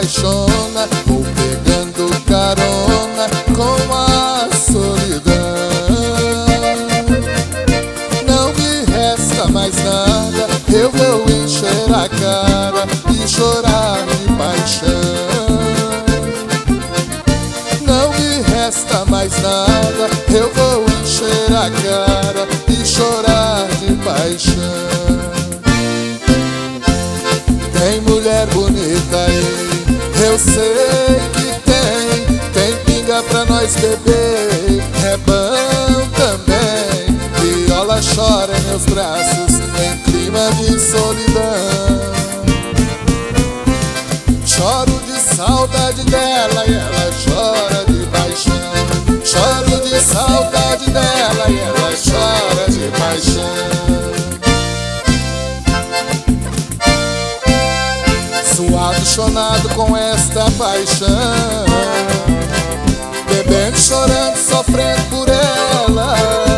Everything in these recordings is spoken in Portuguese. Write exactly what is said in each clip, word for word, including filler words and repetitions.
apaixona, vou pegando carona com a solidão. Não me resta mais nada, eu vou encher a cara e chorar de paixão. Não me resta mais nada, eu vou encher a cara e chorar de paixão. Tem mulher bonita aí, eu sei que tem. Tem pinga pra nós beber, é bom também. Viola chora em meus braços, em clima de solidão. Choro de saudade dela e ela chora de paixão. Choro de saudade dela e ela chora de paixão. Suado, chonado com esta paixão, bebendo, chorando, sofrendo por ela.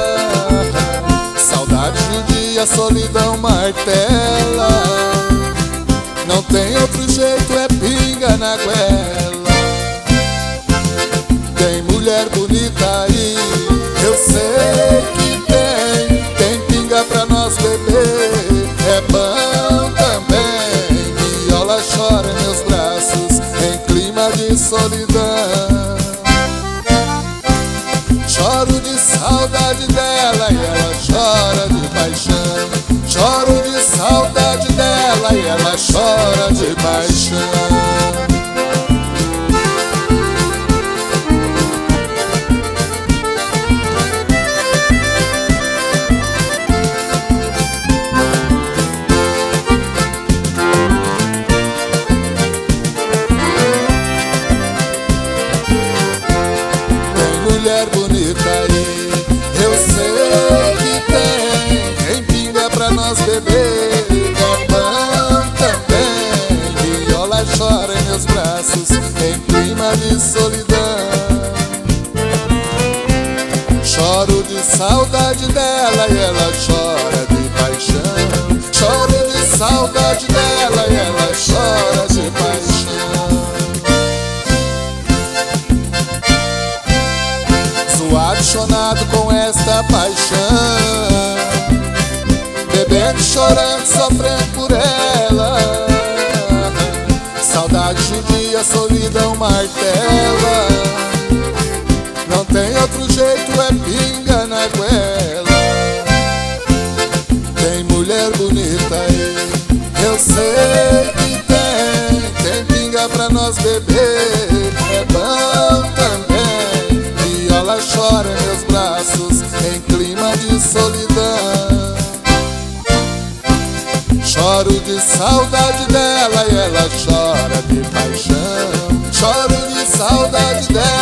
Saudade de um dia, solidão martela. Não tem outro jeito, é pinga na goela. Tem mulher bonita aí, eu sei que tem. Tem pinga pra nós beber, é bom também. Viola chora em meus braços, em clima de solidão. Choro de saudade dela e ela chora de paixão. Choro de saudade dela e ela chora de paixão. Mulher bonita aí, eu sei que tem. Tem pinga pra nós beber, é bom também. Viola chora em meus braços, em clima de solidão. Choro de saudade dela e ela chora de paixão. Choro de saudade dela e ela chora de paixão. Suado, chonado com esta paixão, bebendo, chorando, sofrendo por ela. Saudade de um dia, solidão martela. Não tem outro jeito, é pinga na goela. Tem mulher bonita aí, eu sei que tem. Tem pinga pra nós beber, é bom também. Viola chora em meus braços, em clima de solidão. Choro de saudade dela e ela chora de paixão. Choro de saudade dela